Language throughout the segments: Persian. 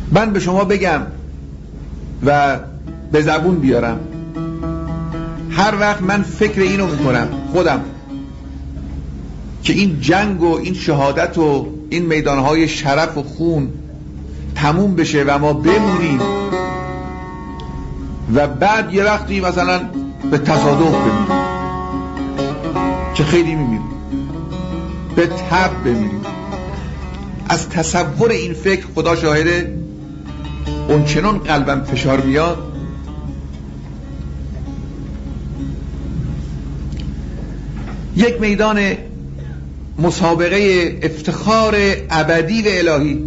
من به شما بگم و به زبون بیارم، هر وقت من فکر اینو میکنم خودم که این جنگ و این شهادت و این میدانهای شرف و خون تموم بشه و ما بمونیم و بعد یه وقتی مثلا به تصادف بمیریم که خیلی میمیریم، به تب بمیریم، از تصور این فکر خدا شاهده اون چنان قلبم فشار میاد. یک میدان مسابقه افتخار ابدی و الهی،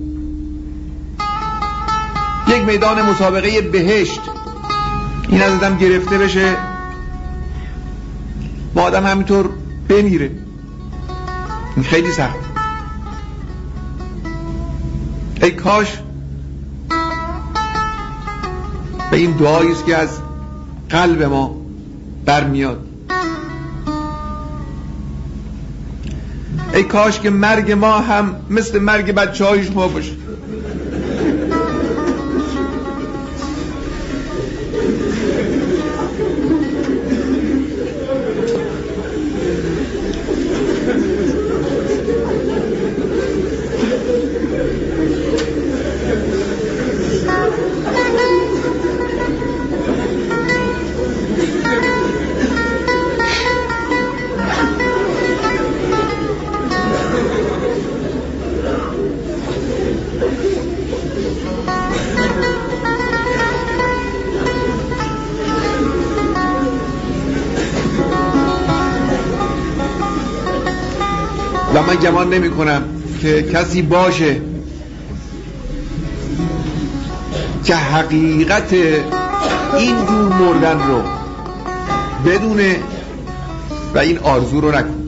یک میدان مسابقه بهشت، این از آدم گرفته بشه با آدم همینطور بمیره، این خیلی سخت. ای کاش به این دعایی است که از قلب ما برمیاد، ای کاش که مرگ ما هم مثل مرگ بچه‌های شما باشه. و من گمان نمی کنم که کسی باشه که حقیقت این جور مردن رو بدونه و این آرزو رو نکنه.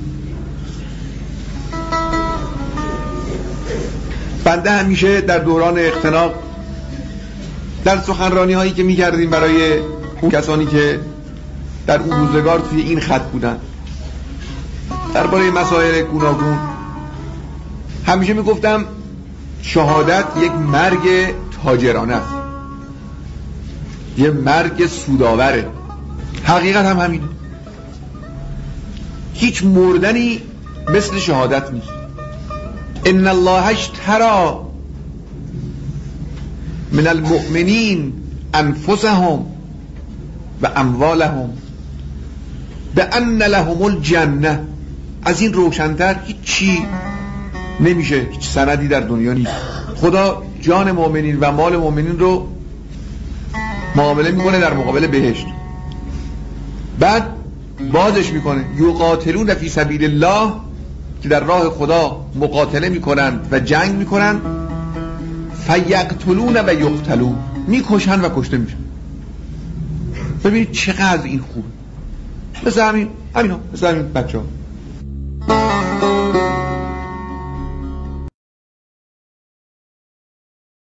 بنده همیشه در دوران اختناق در سخنرانی هایی که می کردیم برای اون کسانی که در اون روزگار توی این خط بودن درباره مسائل گوناگون، همیشه میگفتم شهادت یک مرگ تاجرانه است، یه مرگ سودآوره. حقیقت هم همینه، هیچ مردنی مثل شهادت نیست. ان الله اشتری من المؤمنین انفسهم و اموالهم بأن لهم الجنه. از این روشن‌تر هیچی نمیشه، هیچ سندی در دنیا نیست. خدا جان مؤمنین و مال مؤمنین رو معامله میکنه در مقابل بهشت، بعد بازش میکنه یقاتلون فی سبیل الله، که در راه خدا مقاتله میکنند و جنگ میکنند، فیقتلون و یقتلون، میکشن و کشته میشن. ببینید چقدر این خوب، مثل همین بچه ها